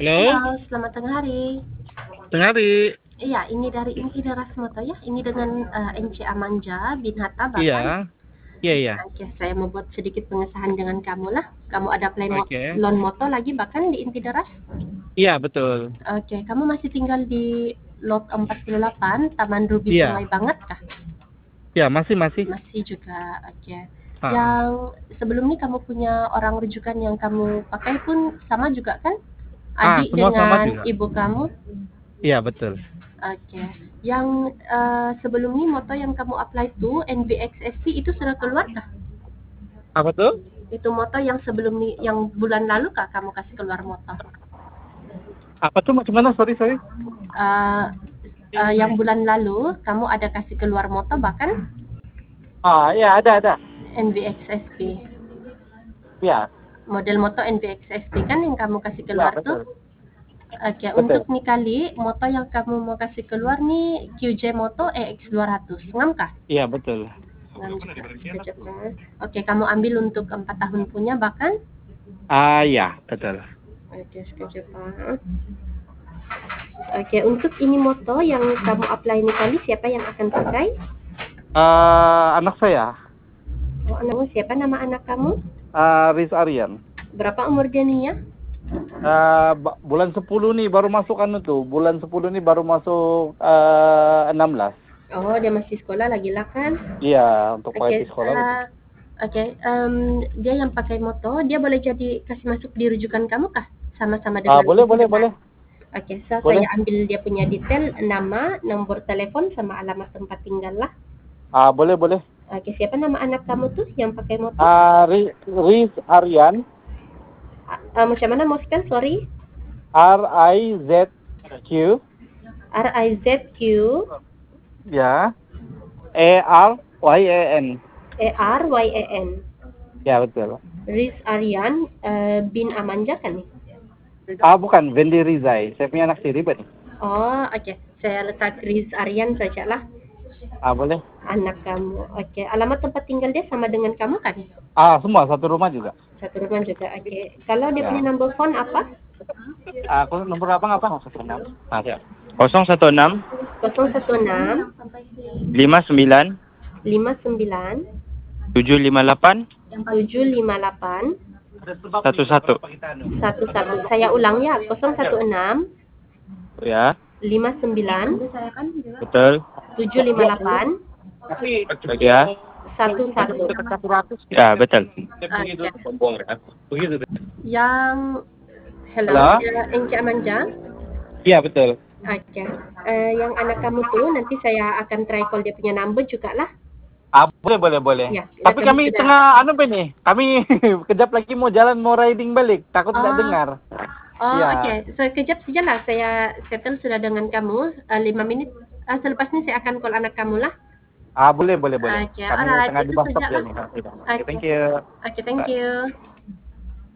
Halo, Halo, selamat tengah hari. tengah hari. Iya, ini dari Inki Deras Moto ya. Ini dengan NC Amanja bin Hatta Iya, bahkan. iya, iya. Oke, saya mau buat sedikit pengesahan dengan kamu lah. Kamu ada Oke. loan moto lagi bahkan di Inti Deras. Iya, betul. Oke, kamu masih tinggal di lot 48 Taman Ruby Iya, Sungai Banget kah? iya, masih. Masih juga. Oke. Ah, Yang sebelum ini kamu punya orang rujukan yang kamu pakai pun sama juga kan? Adik semua sama dengan juga. ibu kamu. Iya, betul. Oke. Yang sebelum ini moto yang kamu apply tuh NBXSP itu sudah keluar kah? Apa tuh? Itu moto yang sebelum ini, yang bulan lalu kah kamu kasih keluar moto? Apa tuh macam mana? Sorry, sorry. Uh, yang bulan lalu kamu ada kasih keluar moto bahkan Iya, ada. NBXSP. Iya, Model moto NBXSP kan yang kamu kasih iya, keluar tuh. betul. Oke, Betul. untuk nih kali moto yang kamu mau kasih keluar nih QJ Moto EX200. Ngam kah? Iya, betul. Ngam juga. Sekejap ya. Oke, kamu ambil untuk 4 tahun punya bahkan. Iya, betul. Oke, sekejap Pak. Oke, untuk ini moto yang kamu apply ini kali siapa yang akan pakai? Anak saya, Oh, anakmu siapa nama anak kamu? Riz Aryan. Berapa umur dia nih ya? Bulan 10 nih baru masuk tuh. Bulan 10 nih baru masuk 16. Oh, dia masih sekolah lagi lah kan? Iya, untuk Oke, pakai di sekolah. dia yang pakai moto, dia boleh jadi kasih masuk di rujukan kamu kah? Sama-sama dengan Boleh. Oke, Boleh. saya ambil dia punya detail, nama, nomor telepon, sama alamat tempat tinggal lah. Boleh. Oke, siapa nama anak kamu tuh yang pakai moto? Riz Aryan. Macam mana mau spell? Sorry. RIZQ. RIZQ. Ya. ARYAN. ERYAN. Ya, betul. Riz Aryan bin Amanja kan nih? Bukan, Vendi Rizai. Saya punya anak sendiri, Pak. Oh, oke. Saya letak Riz Aryan saja lah. Boleh. Anak kamu. Oke. Alamat tempat tinggal dia sama dengan kamu kan? Semua satu rumah juga. Satu rumah juga. Oke. Kalau dia Ya. punya number phone apa? Aku nomor apa? 016. Ya. 016 016 59 59 758 758 11. 11. Saya ulang ya. 016 Ya, 59 betul. 758 Ya, 11. ya betul. Yang Halo? Enci Amanja. Iya, betul. Oke. Yang anak kamu tuh nanti saya akan try call dia punya number juga lah. Boleh. Ya, Tapi kamu kami sudah- tengah nih. Kami kejap lagi mau jalan, mau riding balik. Takut tidak dengar. Oh, Iya. oke. Sekejap saja lah. Saya settle sudah dengan kamu. 5 menit. Selepas ini saya akan call anak kamu lah. Boleh. Oke, Kami alright. tengah di Itu bus stop saja ya lah. nih. Oke. Thank you. Oke, thank you.